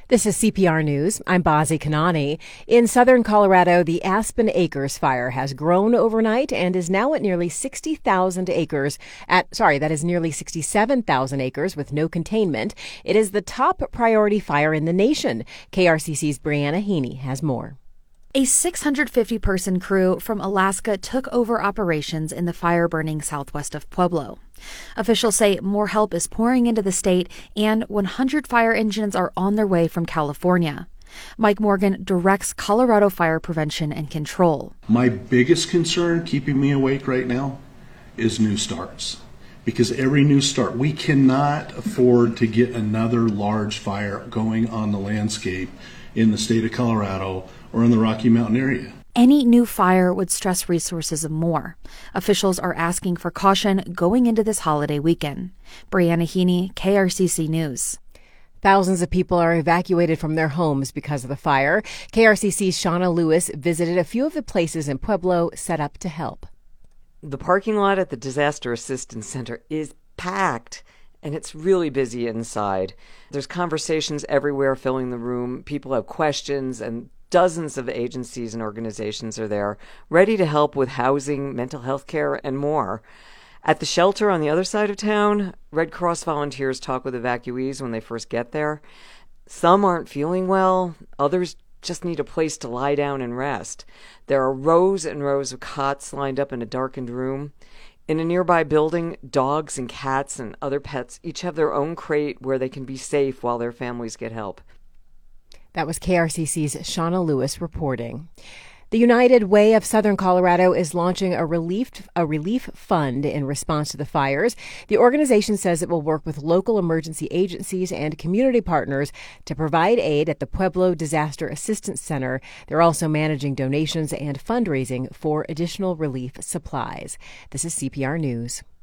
This is CPR News. I'm Bazi Kanani. In southern Colorado, the Aspen Acres fire has grown overnight and is now at nearly 60,000 acres. That is nearly 67,000 acres with no containment. It is the top priority fire in the nation. KRCC's Brianna Heaney has more. A 650-person crew from Alaska took over operations in the fire burning southwest of Pueblo. Officials say more help is pouring into the state, and 100 fire engines are on their way from California. Mike Morgan directs Colorado Fire Prevention and Control. My biggest concern keeping me awake right now is new starts. Because every new start, we cannot afford to get another large fire going on the landscape in the state of Colorado or in the Rocky Mountain area. Any new fire would stress resources more. Officials are asking for caution going into this holiday weekend. Brianna Heaney, KRCC News. Thousands of people are evacuated from their homes because of the fire. KRCC's Shauna Lewis visited a few of the places in Pueblo set up to help. The parking lot at the Disaster Assistance Center is packed, and it's really busy inside. There's conversations everywhere filling the room. People have questions, and dozens of agencies and organizations are there, ready to help with housing, mental health care, and more. At the shelter on the other side of town, Red Cross volunteers talk with evacuees when they first get there. Some aren't feeling well. Others just need a place to lie down and rest. There are rows and rows of cots lined up in a darkened room. In a nearby building, dogs and cats and other pets each have their own crate where they can be safe while their families get help. That was KRCC's Shauna Lewis reporting. The United Way of Southern Colorado is launching a relief fund in response to the fires. The organization says it will work with local emergency agencies and community partners to provide aid at the Pueblo Disaster Assistance Center. They're also managing donations and fundraising for additional relief supplies. This is CPR News.